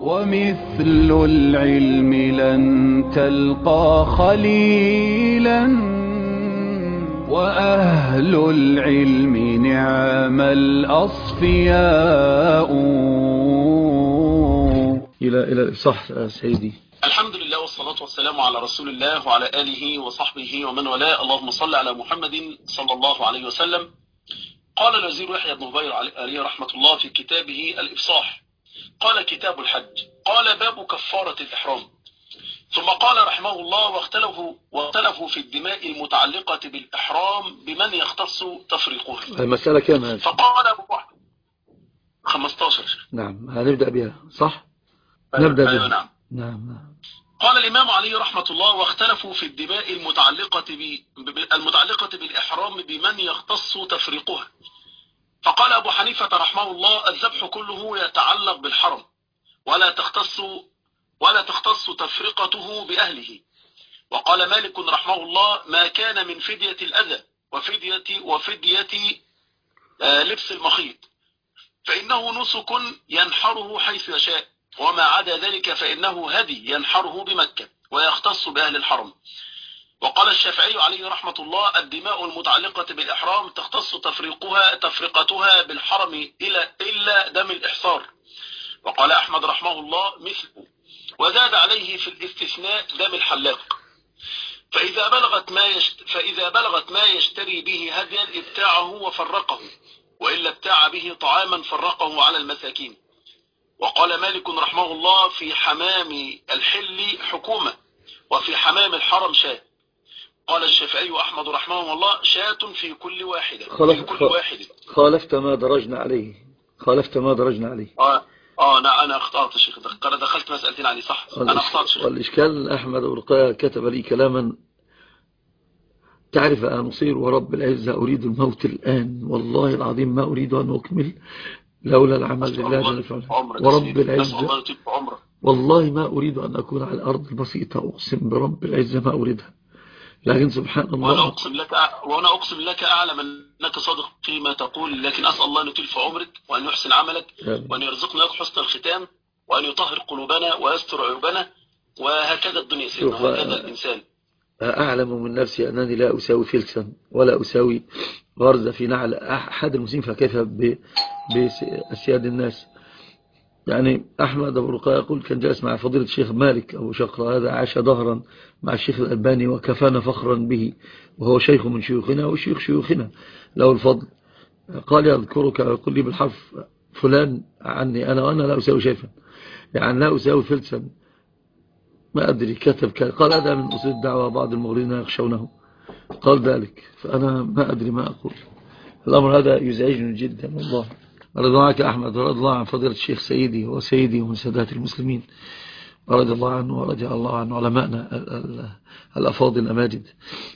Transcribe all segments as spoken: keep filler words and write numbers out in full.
ومثل العلم لن تلقى خليلا وأهل العلم نعم الأصفياء. إلى إلى الإفصاح سيدي. الحمد لله والصلاة والسلام على رسول الله وعلى آله وصحبه ومن والاه. اللهم صل على محمد صلى الله عليه وسلم. قال الوزير يحيى بن هبير عليه رحمة الله في كتابه الإفصاح، قال كتاب الحج، قال باب كفارة الإحرام. ثم قال رحمه الله واختلفوا, واختلفوا في الدماء المتعلقة بالإحرام بمن يختص تفريقها. المسألة كام هذه؟ فقال أبو واحد خمستاشر. نعم هنبدأ بها صح؟ أيوة نبدأ أيوة بها. نعم. نعم نعم. قال الإمام عليه رحمة الله واختلفوا في الدماء المتعلقة, ب... المتعلقة بالإحرام بمن يختص تفريقها. فقال أبو حنيفة رحمه الله الذبح كله يتعلق بالحرم ولا تختص ولا تختص تفرقته بأهله. وقال مالك رحمه الله ما كان من فدية الأذى وفدية, وفدية آه لبس المخيط فإنه نسك ينحره حيث يشاء، وما عدا ذلك فإنه هدي ينحره بمكة ويختص بأهل الحرم. وقال الشافعي عليه رحمة الله الدماء المتعلقة بالإحرام تختص تفريقها تفرقتها بالحرم إلى إلا دم الإحصار. وقال أحمد رحمه الله مثله، وزاد عليه في الاستثناء دم الحلاق. فإذا بلغت ما يشت فإذا بلغت ما يشتري به هديا ابتاعه وفرقه، وإلا ابتاع به طعاما فرقه على المساكين. وقال مالك رحمه الله في حمام الحل حكومة وفي حمام الحرم شاة. قال الشافعي وأحمد رحمه الله شاة في كل واحدة في كل واحد. خالفت ما درجنا عليه خالفت ما درجنا عليه اه اه انا انا اخطأت يا شيخ، دخلت مسألتين عليه صح. انا اخطأت شيخ. والاشكال احمد ورقاء كتب لي كلاما تعرف أن أصير ورب العزة أريد الموت الآن والله العظيم ما أريد أن أكمل لولا العمل لله جل وعلا ورب العزة. والله ما أريد أن أكون على الأرض البسيطة، أقسم برب العزة ما أريدها، لكن سبحان الله. وأنا أقسم لك وأنا أقسم لك أعلم أنك صادق فيما تقول، لكن أسأل الله أن يطيل في عمرك وأن يحسن عملك وأن يرزقنا لك حسن الختام وأن يطهر قلوبنا ويستر عيوبنا، وهكذا الدنيا سيدنا وهكذا الإنسان. أعلم من نفسي أنني لا أساوي فلسا ولا أساوي غرزة في نعل أحد المسلمين، فكيف بأسياد الناس. يعني أحمد أبو رقاء يقول كان جالس مع فضيلة الشيخ مالك أبو شقرة، هذا عاش ظهرا مع الشيخ الألباني وكفانا فخرا به، وهو شيخ من شيوخنا وشيخ شيوخنا له الفضل. قال يذكرك ويقول لي بالحرف فلان عني أنا وأنا لا أساوي شيئا، يعني لا أساوي فلسا. ما أدري كتب قال هذا من أصول الدعوة بعض المغرضين يخشونه، قال ذلك، فأنا ما أدري ما أقول. الأمر هذا يزعجني جدا والله. رضي عنك أحمد ورضي الله عن فضيلة الشيخ سيدي وسيدي ومن سادات المسلمين، ورضي الله عنه ورضي الله عن علمائنا الأفاضل الأماجد،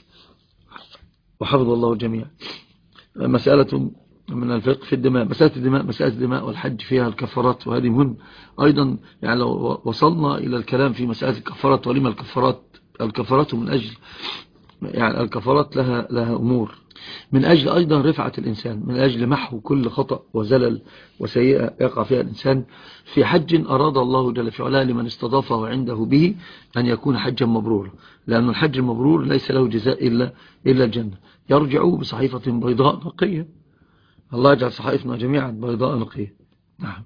وحفظ الله الجميع. مسألة من الفقه في الدماء، مسألة الدماء مسألة الدماء والحج فيها الكفارات، وهذه مهم أيضا. يعني لو وصلنا إلى الكلام في مسألة الكفارات ولما الكفارات الكفارات من أجل يعني الكفارات لها لها أمور، من أجل أيضا رفعة الإنسان، من أجل محو كل خطأ وزلل وسيئة يقع فيها الإنسان في حج أراد الله جل في علاه لمن استضافه عنده به أن يكون حجا مبرورا، لأن الحج المبرور ليس له جزاء إلا إلا الجنة. يرجع بصحيفة بيضاء نقية، الله يجعل صحائفنا جميعا بيضاء نقية. نعم.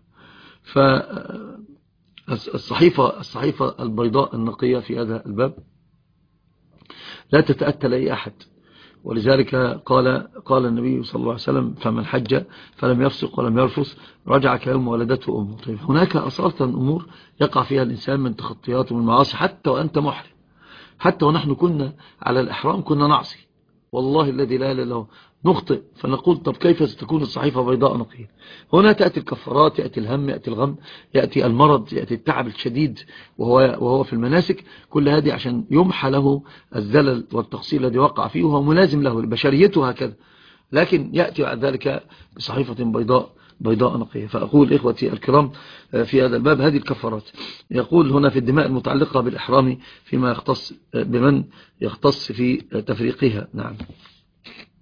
فالصحيفة الصحيفة البيضاء النقية في هذا الباب لا تتأتى لأي أحد، ولذلك قال قال النبي صلى الله عليه وسلم فمن حج فلم يفسق ولم يرفث رجع كيوم ولدته أمه. طيب هناك أصالة أمور يقع فيها الإنسان من تخطيات ومن معاصي، حتى وأنت محرم، حتى ونحن كنا على الإحرام كنا نعصي، والله الذي لا إله إلا هو نخطئ، فنقول طب كيف ستكون الصحيفة بيضاء نقية؟ هنا تأتي الكفارات، يأتي الهم، يأتي الغم، يأتي المرض، يأتي التعب الشديد وهو, وهو في المناسك، كل هذه عشان يمحى له الزلل والتقصير الذي وقع فيه وهو ملازم له بشريته هكذا، لكن يأتي بعد ذلك بصحيفة بيضاء بيضاء نقية. فأقول إخوتي الكرام في هذا الباب هذه الكفارات. يقول هنا في الدماء المتعلقة بالإحرام فيما يختص بمن يختص في تفريقها. نعم.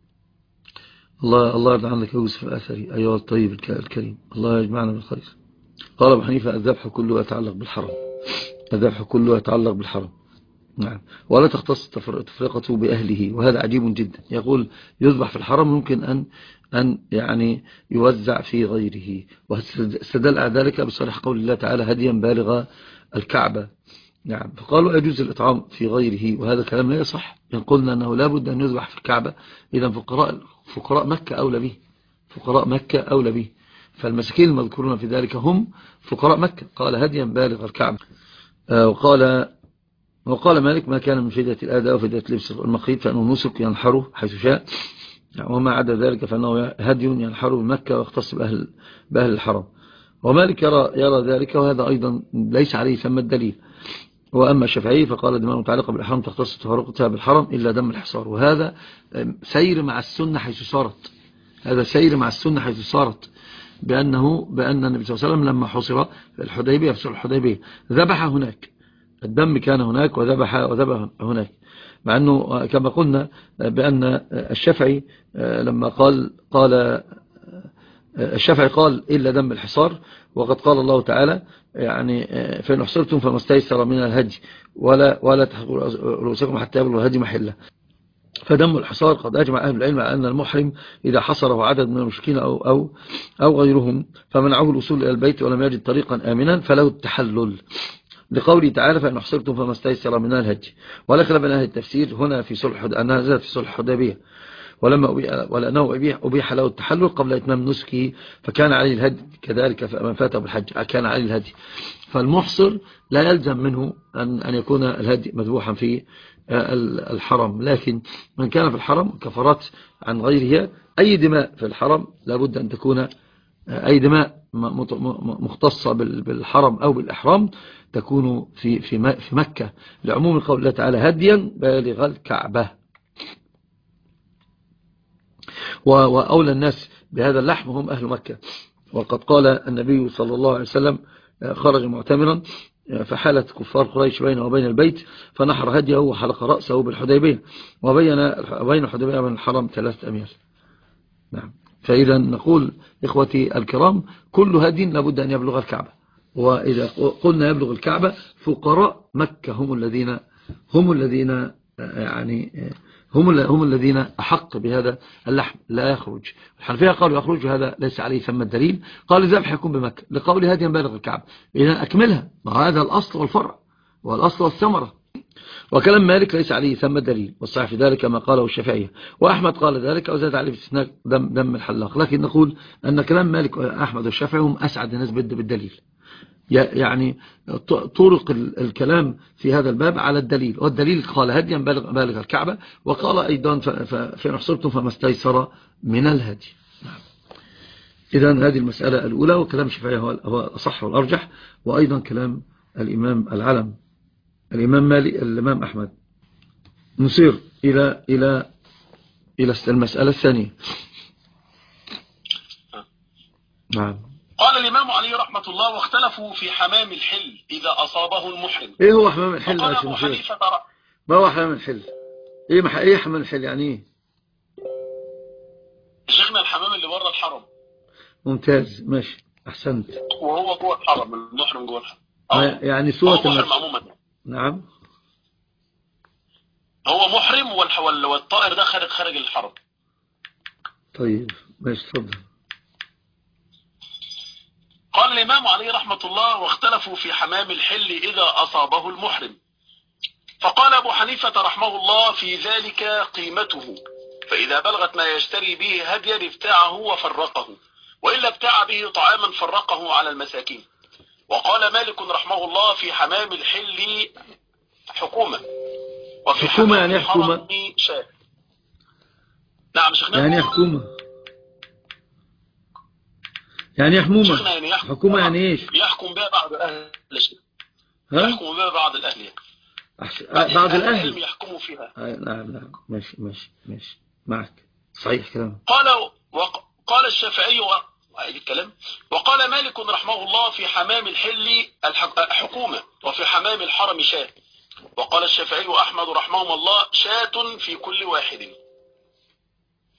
الله الله يرضى عنك يا يوسف الأثري أيها الطيب الكريم، الله يجمعنا بالخير. قال أبو حنيفة الذبح كله يتعلق بالحرم، الذبح كله يتعلق بالحرم. نعم. ولا تختص تفرقته بأهله، وهذا عجيب جدا. يقول يذبح في الحرم ممكن أن أن يعني يوزع في غيره، واستدل على ذلك بصريح قول الله تعالى هديا بالغ الكعبة. نعم. فقالوا يجوز الإطعام في غيره، وهذا كلام لا يصح. إن قلنا أنه لا بد أن يذبح في الكعبة، إذا فقراء فقراء مكة أولى به، فقراء مكة أولى به، فالمساكين المذكورون في ذلك هم فقراء مكة. قال هديا بالغ الكعبة. آه وقال وقال مالك ما كان من فدية الأداء وفدية لبس المخيط فإنه نسك ينحره حيث شاء، وما عدا ذلك فإنه هدي ينحره بمكة ويختص بأهل, بأهل الحرم. ومالك يرى, يرى ذلك، وهذا أيضا ليس عليه ثم الدليل. وأما الشافعي فقال دماء متعلقة بالحرم تختص تفرقتها بالحرم إلا دم الحصار، وهذا سير مع السنة حيث صارت، هذا سير مع السنة حيث صارت، بأنه بأن النبي صلى الله عليه وسلم لما حصر في الحديبية في صلح الحديبية ذبح هناك، الدم كان هناك وذبح وذبح هناك، مع أنه كما قلنا بأن الشافعي لما قال قال الشافعي قال إلا دم الحصار، وقد قال الله تعالى يعني فإن أحصرتم فما استيسر من الهدي ولا ولا تحلقوا رؤوسكم حتى يبلغ الهدي محله. فدم الحصار قد أجمع أهل العلم على أن المحرم إذا حصره عدد من المشركين أو, أو, أو غيرهم فمنعه الوصول إلى البيت ولم يجد طريقا آمنا فله التحلل، لقوله تعالى فإن أحصرتم فما استيسر من الهدي. ولا خلاف بين أهل التفسير هنا في صلح أنها نزلت في صلح الحديبية، ولما ولأنه أبيح, أبيح له التحلل قبل إتمام نسكه فكان عليه الهدي، كذلك فمن فاته بالحج كان عليه الهدي. فالمحصر لا يلزم منه أن, أن يكون الهدي مذبوحا في الحرم، لكن من كان في الحرم كفرت عن غيرها. أي دماء في الحرم لابد أن تكون أي دماء مختصة بالحرم أو بالإحرام تكون في في في مكة، لعموم قول الله تعالى هديا بالغ الكعبة. وأولى الناس بهذا اللحم هم أهل مكة، وقد قال النبي صلى الله عليه وسلم خرج معتمرا فحالت كفار قريش بينه وبين البيت فنحر هديه وحلق رأسه بالحديبية، وبين بين الحديبية وبين الحرم ثلاثة أميال. نعم. فإذا نقول إخوتي الكرام كل هدي لابد أن يبلغ الكعبة، وإذا قلنا يبلغ الكعبة فقراء مكة هم الذين هم الذين يعني هم هم الذين أحق بهذا اللحم لا يخرج. الحنفية قالوا يخرج، هذا ليس عليه ثم الدليل. قال الذبح يكون بمكة لقول هدي بالغ الكعبة، إذا أكملها، هذا الأصل والفرع والأصل والثمرة. وكلام مالك ليس عليه ثم الدليل، والصحيح في ذلك ما قاله الشافعية، وأحمد قال ذلك وزاد عليه باستثناء دم, دم الحلاق. لكن نقول أن كلام مالك وأحمد والشافعي هم أسعد الناس بالدليل، يعني طرق الكلام في هذا الباب على الدليل، والدليل قال هديا بالغ الكعبة، وقال أيضا فإن أحصرتم فما استيسر من الهدي. إذن هذه المسألة الأولى، وكلام الشافعي هو الأصح والأرجح، وأيضا كلام الإمام العلم الإمام مالك الإمام أحمد. نصير إلى إلى إلى المسألة الثانية. نعم. قال الإمام علي رحمة الله واختلفوا في حمام الحل إذا أصابه المحرم. إيه هو حمام الحل؟ قال أبو حنيفة ما هو حمام الحل؟ إيه مح... إيه حمام الحل يعني إيه؟ شيخنا الحمام اللي بره الحرم. ممتاز، ماشي، أحسنت. وهو جوه الحرم، المحرم جوه الحرم. يعني سورة المحرم عموما. نعم. هو محرم والطائر ده خارج خارج الحرم. طيب ماشي، اتفضل. قال الإمام علي رحمة الله واختلفوا في حمام الحل إذا أصابه المحرم. فقال أبو حنيفة رحمه الله في ذلك قيمته، فإذا بلغت ما يشتري به هديا ابتاعه وفرقه، وإلا ابتاع به طعاما فرقه على المساكين. وقال مالك رحمه الله في حمام الحل حكومة، وفي حكومة يعني حكومة شاه. نعم شيخنا. يعني حكومة يعني حمومة يعني يحكم حكومة يعني ايش؟ يحكم بها بعض الاهل. يحكم بها بعض الاهل يعني. أحس... بعض الاهل يحكموا فيها. آه نعم نعم ماشي ماشي ماشي معك، صحيح كلام. قال وقال الشافعي الكلام وقال مالك رحمه الله في حمام الحل حكومة، وفي حمام الحرم شاة. وقال الشافعي وأحمد رحمهم الله شاة في كل واحد.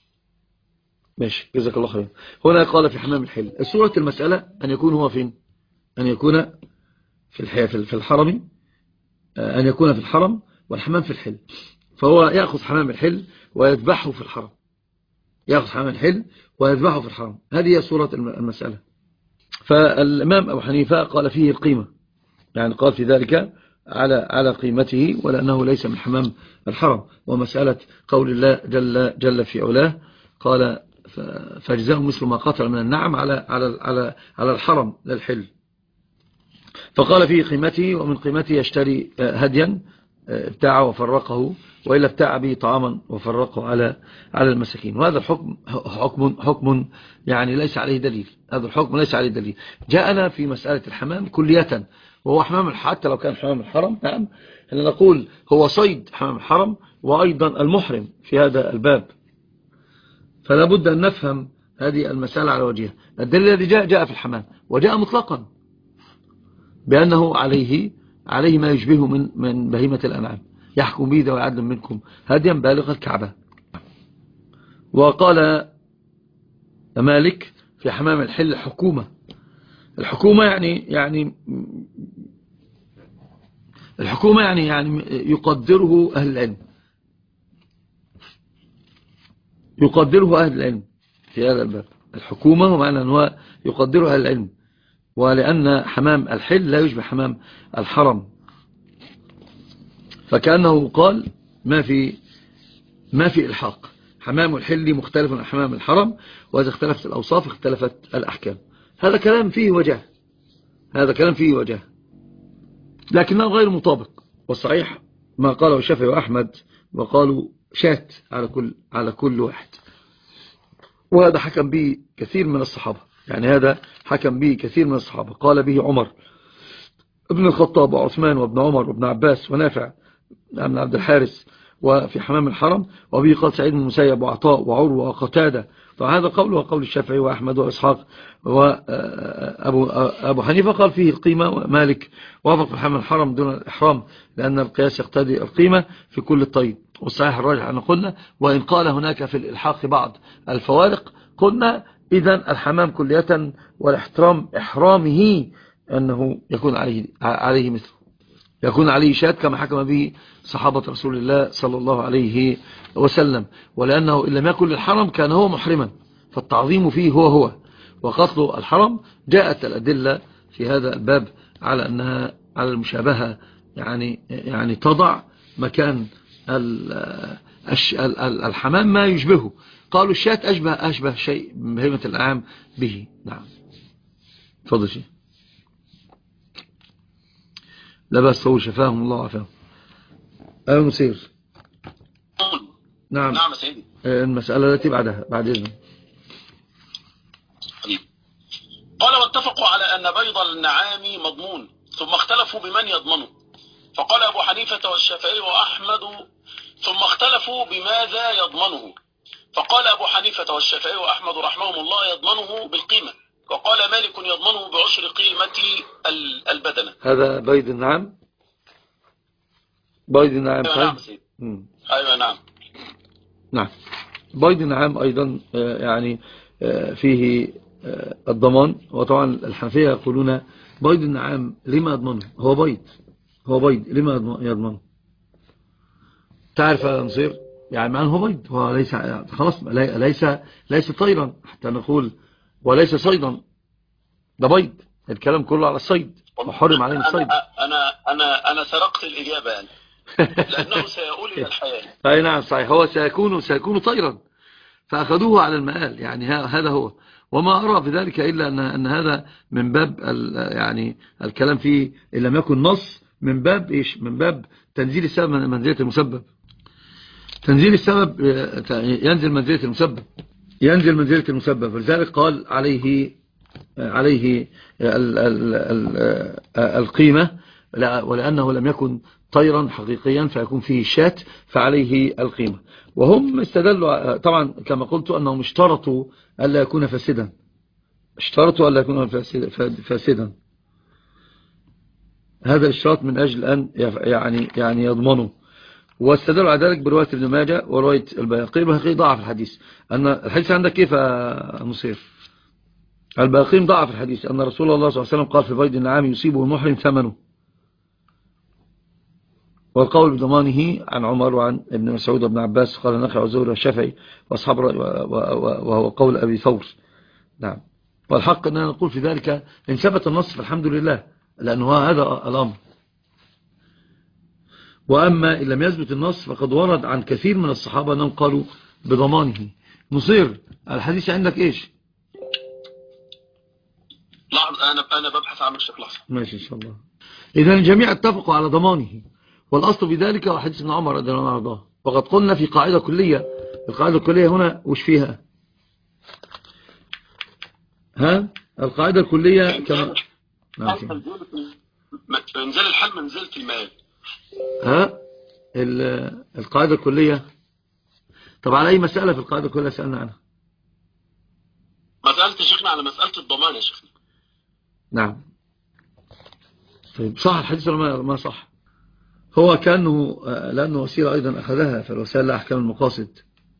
ماشي، جزاك الله خير. هنا قال في حمام الحل. سورة المسألة أن يكون هو فين؟ أن يكون في في الحرم، أن يكون في الحرم والحمام في الحل، فهو يأخذ حمام الحل ويذبحه في الحرم، يأخذ حمام الحل ويذبحه في الحرم. هذه هي صورة المسألة. فالإمام أبو حنيفة قال فيه القيمة، يعني قال في ذلك على على قيمته، ولأنه ليس من حمام الحرم. ومسألة قول الله جل جل في علاه قال فجزاه مثل ما قتل من النعم على على على على الحرم للحل، فقال فيه قيمته، ومن قيمته يشتري هديا ابتاعه وفرقه، وإلا ابتاع به طعاما وفرقه على على المساكين. وهذا الحكم حكم حكم يعني ليس عليه دليل، هذا الحكم ليس عليه دليل. جاءنا في مسألة الحمام كلية، وهو حمام حتى لو كان حمام الحرم، نعم أن نقول هو صيد حمام الحرم وأيضا المحرم في هذا الباب. فلا بد أن نفهم هذه المسألة على وجهها. الدليل الذي جاء جاء في الحمام، وجاء مطلقا بأنه عليه عليه ما يشبهه من من بهيمة الأنعام، يحكم به ذوي عدل منكم هديا بالغ الكعبة. وقال مالك في حمام الحل حكومة. الحكومة يعني يعني الحكومة يعني يعني يقدره أهل العلم، يقدره أهل العلم في هذا الباب. الحكومة ومعنى أنه يقدره أهل العلم، ولأن حمام الحل لا يشبه حمام الحرم، فكأنه قال ما في ما في إلحاق. حمام الحل مختلف عن حمام الحرم، وإذا اختلفت الأوصاف اختلفت الأحكام. هذا كلام فيه وجه، هذا كلام فيه وجه، لكنه غير مطابق. والصحيح ما قاله الشافعي وأحمد، وقالوا شات على كل على كل واحد، وهذا حكم به كثير من الصحابة، يعني هذا حكم به كثير من الصحابة. قال به عمر ابن الخطاب وعثمان وابن عمر وابن عباس ونافع بن عبد الحارث وفي حمام الحرم، وبه قال سعيد بن المسيب وعطاء وعروة وقتادة. فهذا قول وقول الشافعي وأحمد وإسحاق. وأبو أبو حنيفة قال فيه القيمة، ومالك وافق في حمام الحرم دون الإحرام، لأن القياس يقتضي القيمة في كل الطيب. والصحيح الراجح أن قلنا، وإن قال هناك في الإلحاق بعض الفوارق، قلنا إذن الحمام كلية والاحترام إحرامه أنه يكون عليه عليه مثله، يكون عليه شاة كما حكم به صحابة رسول الله صلى الله عليه وسلم. ولأنه إن لم يكن للحرم كان هو محرما، فالتعظيم فيه هو هو وقتل الحرم. جاءت الأدلة في هذا الباب على أنها على المشابهة، يعني يعني تضع مكان الحمام ما يشبهه. قالوا الشاة أشبه أشبه شيء من بهيمة الأنعام به. نعم تفضل شيء. لا بأس، طول شفاهم الله وعافاهم. أيها المسير. نعم نعم سيدي. المسألة التي بعدها بعد إذن. قال واتفقوا على أن بيض النعام مضمون، ثم اختلفوا بمن يضمنه، فقال أبو حنيفة والشافعي وأحمد ثم اختلفوا بماذا يضمنه، فقال أبو حنيفة والشافعي وأحمد رحمهم الله يضمنه بالقيمة، وقال مالك يضمنه بعشر قيمة البدنة. هذا بيض النعام، بيض النعام. أيوة نعم سيدي. أيوة نعم نعم. بيض النعام أيضا يعني فيه الضمان. وطبعا الحنفية يقولون بيض النعام لما يضمنه، هو بيض هو بيض لما يضمنه. تعرف يا نصير يعني معنى هو بيض، هو ليس خلاص ليس ليس طيرا حتى نقول، وليس صيدا، ده بيض. الكلام كله على الصيد، وحرم علينا الصيد. أنا أنا أنا سرقت الإجابة يعني لأنه سيقول إلى الحياة. أي نعم صحيح، هو سيكون سيكون طيرا، فأخذوه على المآل، يعني هذا هو. وما أرى في ذلك إلا أن أن هذا من باب يعني الكلام فيه إن لم يكن نص، من باب إيش؟ من باب تنزيل السبب من منزلة المسبب. تنزيل السبب ينزل منزلة المسبب، ينزل منزلة المسبب. لذلك قال عليه عليه ال ال ال القيمة، ولأنه لم يكن طيرا حقيقيا فيكون فيه شات، فعليه القيمة. وهم استدلوا طبعا كما قلت أنهم اشترطوا ألا يكون فاسدا، اشترطوا ألا يكون فاسدا. هذا الاشتراط من أجل أن يعني يعني يضمنوا. واستدلوا على ذلك برواية ابن ماجه ورواية البيهقي. البيهقي ضعف الحديث. أن الحديث عندك كيف يا مصير؟ الباقين ضعف الحديث أن رسول الله صلى الله عليه وسلم قال في بيض النعام يصيبه المحرم ثمنه، والقول بضمانه عن عمر وعن ابن مسعود وابن عباس قال النخعي والزهري والشافعي واصحاب، وهو قول أبي ثور. نعم. والحق أننا نقول في ذلك إن ثبت النص فالحمد لله، لأنه هذا الأمر. وأما إن لم يثبت النص فقد ورد عن كثير من الصحابة أنهم قالوا بضمانه. نصير الحديث عندك إيش؟ لحظة، أنا أنا ببحث عن الشيخ لحظة. ماشي إن شاء الله. إذا الجميع اتفقوا على ضمانه، والأصل في ذلك هو حديث ابن عمر رضي الله عنه. وقد قلنا في قاعدة كلية، القاعدة الكلية هنا وش فيها؟ ها القاعدة الكلية كما منزل الحل منزلة المال. ها القاعدة الكلية. طب على أي مسألة في القاعدة الكلية سألنا عنها؟ مسألة شيخنا على مسألة الضمان يا شيخنا. نعم. طيب صح الحديث ولا ما صح؟ هو كأنه لأنه وسيلة أيضا أخذها، فالوسائل لا أحكام المقاصد.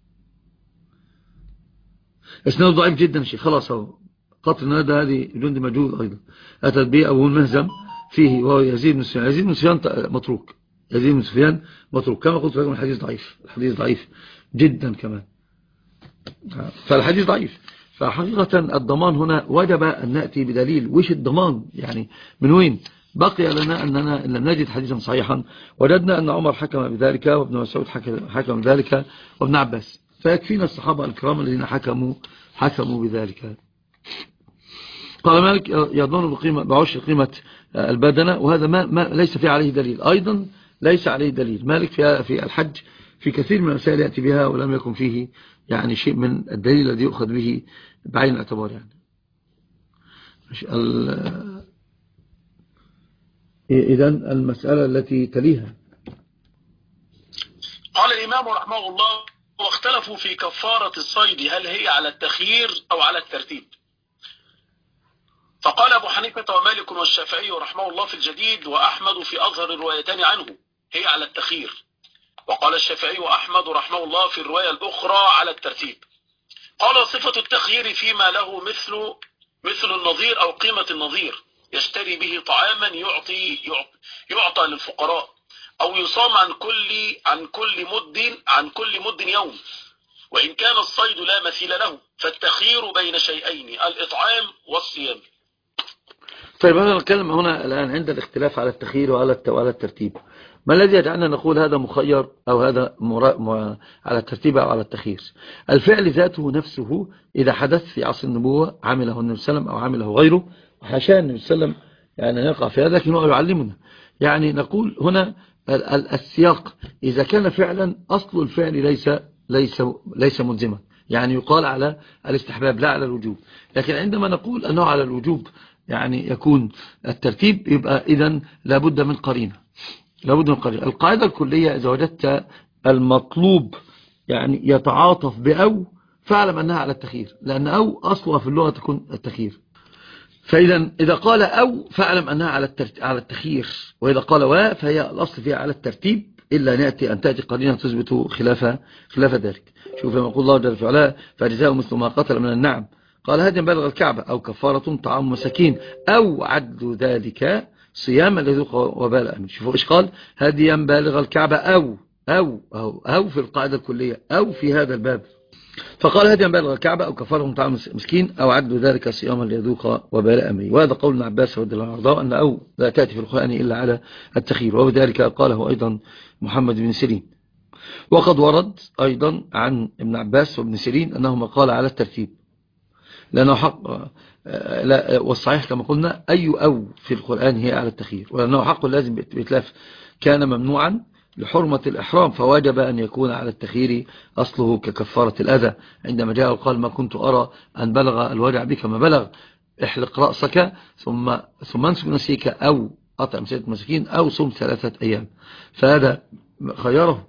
اسناده ضعيف جدا شيء. خلاص هو قطر النادى هذه جند مجهول أيضا، أتت به أبو المهزم فيه وهو يزيد بن سفيان. يزيد بن سفيان متروك، يزيد بن سفيان متروك كما قلت لكم. الحديث ضعيف، الحديث ضعيف جدا كمان، فالحديث ضعيف. فحقيقة الضمان هنا وجب أن نأتي بدليل. وش الضمان يعني؟ من وين؟ بقي لنا أننا لم نجد حديثا صحيحا. وجدنا أن عمر حكم بذلك، وابن مسعود حكم بذلك، وابن عباس. فيكفينا الصحابة الكرام الذين حكموا حكموا بذلك. قال مالك يظن بقيمة بعشر قيمة البدنة، وهذا ما, ما ليس فيه عليه دليل. أيضا ليس عليه دليل. مالك في في الحج في كثير من المسائل يأتي بها ولم يكن فيه يعني شيء من الدليل الذي يؤخذ به بعين الاعتبار. يعني إذن المسألة التي تليها. قال الإمام رحمه الله: واختلفوا في كفارة الصيد هل هي على التخيير أو على الترتيب. فقال أبو حنيفة ومالك والشافعي رحمه الله في الجديد وأحمد في أظهر الروايتين عنه هي على التخيير. وقال الشافعي وأحمد رحمه الله في الرواية الأخرى على الترتيب. قال صفة التخيير فيما له مثل مثل النظير أو قيمة النظير يشتري به طعاما يعطي يعطى للفقراء، أو يصام عن كل عن كل مد عن كل مد يوم، وإن كان الصيد لا مثيل له فالتخيير بين شيئين الإطعام والصيام. طيب أنا نتكلم هنا الآن عند الاختلاف على التخيير وعلى وعلى الترتيب. ما الذي يجعلنا نقول هذا مخير أو هذا مرا... على الترتيب أو على التخيير؟ الفعل ذاته نفسه إذا حدث في عصر النبوة عمله النبي صلى الله عليه وسلم أو عمله غيره، وحاشا النبي صلى الله عليه وسلم يعني يقع في هذا، لكنه يعلمنا. يعني نقول هنا السياق إذا كان فعلا أصل الفعل ليس ليس ليس ملزما، يعني يقال على الاستحباب لا على الوجوب. لكن عندما نقول أنه على الوجوب يعني يكون الترتيب، يبقى إذن لابد من قرينة، لابد من قرينة. القاعدة الكلية إذا وجدت المطلوب يعني يتعاطف بأو فاعلم أنها على التخيير، لأن أو أصلها في اللغة تكون التخيير. فإذا إذا قال أو فاعلم أنها على على التخيير، وإذا قال و فهي الأصل فيها على الترتيب، إلا نأتي أن تأتي قرينة تثبت خلاف خلاف ذلك. شوف لما يقول الله جل في علاه فجزاء مثل ما قتل من النعم، قال هديا بالغ الكعبة أو كفارة طعام مساكين أو عدل ذلك صياما لذوق وبال أمن. شوفوا إيش قال؟ هديا بالغ الكعبة أو أو أو أو في القاعدة الكلية أو في هذا الباب. فقال هديا بالغ الكعبة أو كفارة طعام مسكين أو عدل ذلك صياما ليذوق وبال أمره. وهذا قول ابن عباس رضي الله عنه أن أو لا تأتي في القرآن إلا على التخيير، وبذلك قاله أيضا محمد بن سيرين. وقد ورد أيضا عن ابن عباس وابن سيرين أنهما قال على الترتيب، لأنه حق لا، والصحيح كما قلنا أي أو في القرآن هي على التخيير، ولأنه حق لازم بإتلاف كان ممنوعا لحرمة الإحرام، فواجب أن يكون على التخيير أصله ككفارة الأذى. عندما جاء وقال ما كنت أرى أن بلغ الوجع بك ما بلغ، احلق رأسك ثم ثم انسك نسيك أو أطعم ستة مساكين أو صم ثلاثة أيام، فهذا خيره.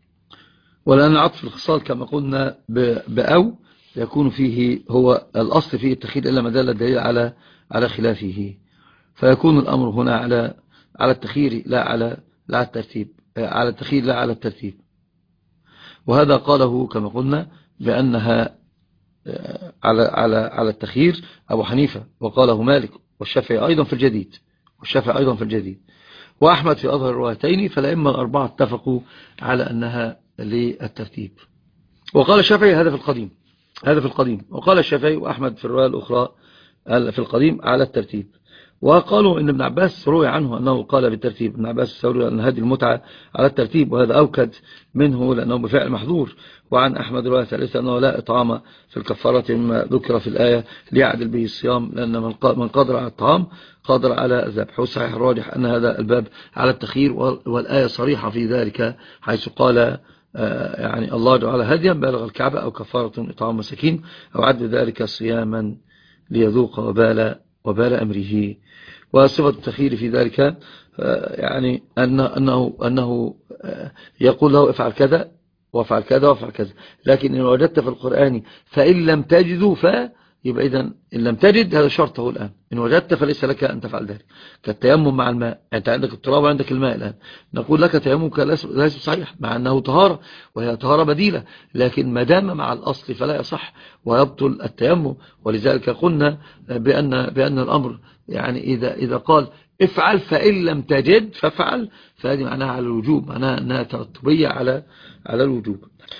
ولأن العطف الخصال كما قلنا بأو يكون فيه هو الأصل فيه التخيير إلا ما دل الدليل على على خلافه، فيكون الأمر هنا على على التخيير لا على لا على الترتيب، على التخيير لا على الترتيب. وهذا قاله كما قلنا بأنها على على على التخيير أبو حنيفة، وقاله مالك والشافعي أيضا في الجديد والشافعي أيضا في الجديد وأحمد في أظهر الروايتين، فالأئمة الأربعة اتفقوا على أنها للترتيب. وقال الشافعي هذا في القديم هذا في القديم وقال الشافعي وأحمد في الرواية الأخرى في القديم على الترتيب. وقالوا إن ابن عباس روي عنه أنه قال بالترتيب. ابن عباس يروي أن هذه المتعة على الترتيب، وهذا أوكد منه لأنه بفعل محظور. وعن أحمد رواية ثالثة أنه لا إطعام في الكفارة مما ذكر في الآية ليعدل به الصيام، لأن من قادر على الطعام قادر على الذبح. والصحيح الراجح أن هذا الباب على التخيير، والآية صريحة في ذلك حيث قال يعني الله جعل هديا بالغ الكعبة أو كفارة إطعام مساكين أو عد ذلك صياما ليذوق وبال وبال أمره. وصفة التخيير في ذلك يعني أن أنه أنه يقول له افعل كذا وافعل كذا وافعل كذا، لكن إن وجدت في القرآن فإن لم تجدوا ف يبقى إذن إن لم تجد هذا شرطه الآن، إن وجدت فليس لك أن تفعل ذلك. كالتيمم مع الماء، أنت عندك التراب وعندك الماء الآن، نقول لك تيممك ليس صحيح مع أنه طهارة وهي طهارة بديلة، لكن ما دام مع الأصل فلا يصح ويبطل التيمم. ولذلك قلنا بأن بأن الأمر يعني إذا إذا قال افعل فإن لم تجد فافعل، فهذه معناها على الوجوب، معناها أنها ترتبية على على الوجوب.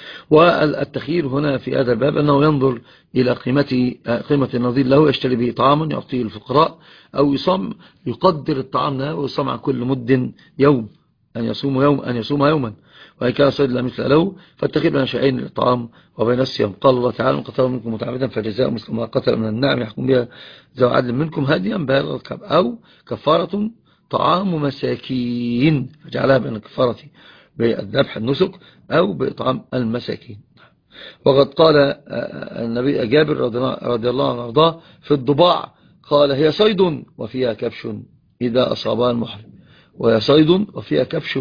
والتخيير هنا في هذا الباب أنه ينظر إلى قيمة قيمة النظير له، يشتري به طعاما يعطيه الفقراء، أو يصم يقدر الطعام له ويصم عن كل مد يوم أن يصوم يوم أن يصوم يوما، وإن كان صيد لا مثل له فالتخيير بين شيئين الطعام وبين الصيام. قال الله تعالى: من قتل منكم متعمدا فجزاء مثل ما قتل من النعم يحكم بها ذو عدل منكم هديا بالغ الكعبة أو كفارة طعام مساكين، فجعلها بين الكفارة بالذبح النسك أو بإطعام المساكين. وقد قال النبي جابر رضي الله عنه وارضاه في الضباع، قال: هي صيد وفيها كبش إذا أصابها المحرم، وهي صيد وفيها كبش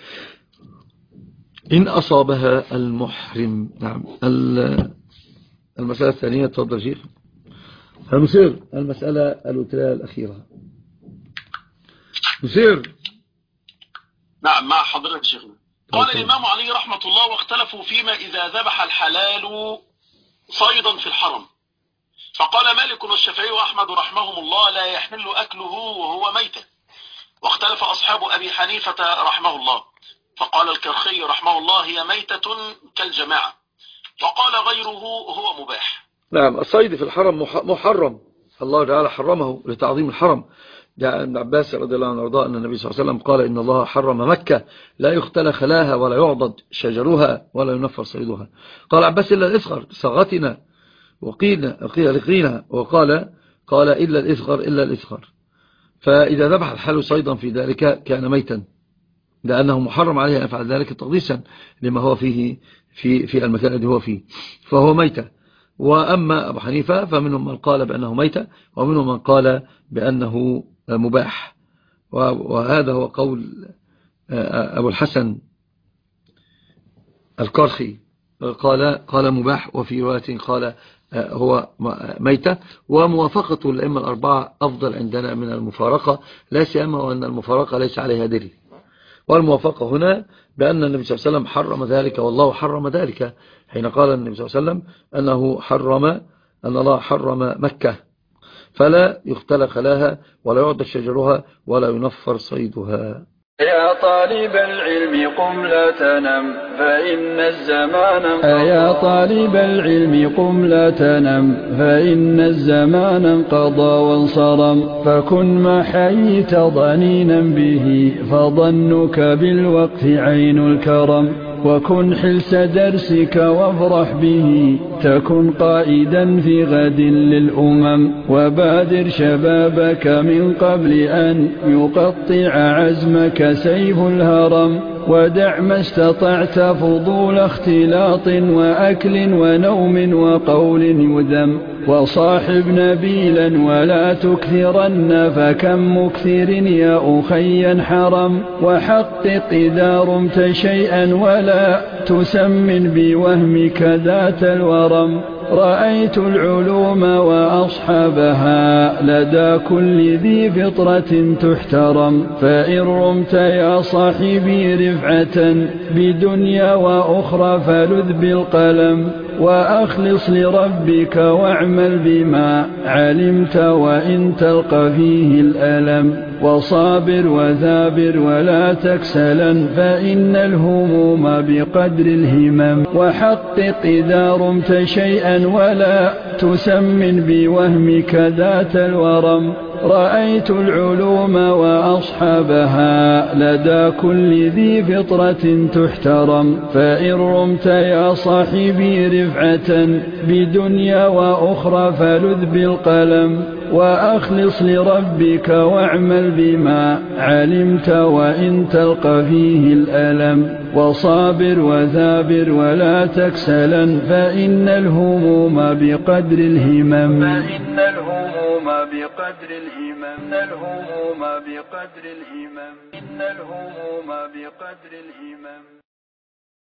إن أصابها المحرم. نعم. المسألة الثانية، تفضل شيخ. هنسير المسألة الوترية الأخيرة. نسير. نعم، مع حضرتك شيخنا. قال الإمام علي رحمة الله: واختلفوا فيما إذا ذبح الحلال صيدا في الحرم، فقال مالك والشافعي وأحمد رحمهم الله: لا يحل أكله وهو ميتة. واختلف أصحاب أبي حنيفة رحمه الله، فقال الكرخي رحمه الله: هي ميتة كالجماعة. وقال غيره: هو مباح. نعم، الصيد في الحرم محرم، الله تعالى حرمه لتعظيم الحرم. جاء ابن عباس رضي الله عنه وارضاه أن النبي صلى الله عليه وسلم قال: إن الله حرم مكة لا يختل خلاها ولا يعضد شجرها ولا ينفر صيدها. قال عباس: إلا الإصغر صغتنا وقيل لقينا، وقال قال إلا الإصغر إلا الإصغر. فإذا ذبح الحال صيدا في ذلك كان ميتا، لأنه محرم عليه أن يفعل ذلك تقديسا لما هو فيه في في المكان الذي هو فيه، فهو ميتة. وأما أبو حنيفة فمنهم من قال بأنه ميتة ومنهم من قال بأنه مباح، وهذا هو قول أبو الحسن الكرخي، قال قال مباح، وفي رواية قال هو ميتة. وموافقة الأئمة الأربعة أفضل عندنا من المفارقة، لا سيما وأن المفارقة ليس عليها دليل. والموافقة هنا بأن النبي صلى الله عليه وسلم حرم ذلك، والله حرم ذلك حين قال النبي صلى الله عليه وسلم أنه حرم أن الله حرم مكة فلا يختل خلاها ولا يعضد شجرها ولا ينفر صيدها. يا طالب العلم قم لا تنم فإن الزمان انقضى. يا طالب العلم قم لا تنم فإن الزمان انقضى وانصرم، فكن ما حييت ضنينا به فظنك بالوقت عين الكرم، وكن حلس درسك وافرح به تكن قائدا في غد للأمم، وبادر شبابك من قبل أن يقطع عزمك سيف الهرم، ودع ما استطعت فضول اختلاط وأكل ونوم وقول يذم، وصاحب نبيلا ولا تكثرن فكم مكثر يا أخي حرم، وحقق إذا رمت شيئا ولا تسمن بوهمك ذات الورم، رأيت العلوم وأصحابها لدى كل ذي فطرة تحترم، فإن رمت يا صاحبي رفعة بدنيا وأخرى فلذ بالقلم، وأخلص لربك واعمل بما علمت وإن تلقى فيه الألم وصابر وثابر ولا تكسلا فإن الهموم بقدر الهمم وحقق إذا رمت شيئا ولا تسمن بوهمك ذات الورم رأيت العلوم وأصحابها لدى كل ذي فطرة تحترم فإن رمت يا صاحبي رفعة بدنيا وأخرى فلذ بالقلم وأخلص لربك واعمل بما علمت وإن تلقى فيه الألم وصابر وثابر ولا تكسلا فإن الهموم بقدر الهمم فإن الهموم بقدر الهمم الهموم بقدر الهمم إن الهموم بقدر الهمم